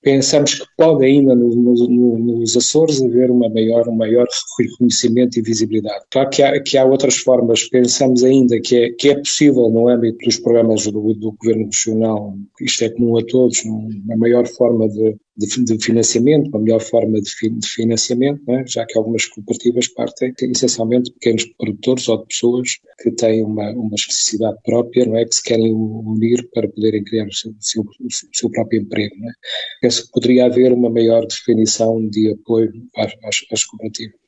pensamos que pode ainda nos Açores haver um maior reconhecimento e visibilidade. Claro que há outras formas, pensamos ainda que é possível no âmbito dos programas do Governo Regional, isto é comum a todos, uma maior forma de financiamento, uma melhor forma de financiamento, não é? Já que algumas cooperativas partem essencialmente de pequenos produtores ou de pessoas que têm uma necessidade própria, não é? Que se querem unir para poderem criar o seu próprio emprego, não é? Penso que poderia haver uma maior definição de apoio às cooperativas.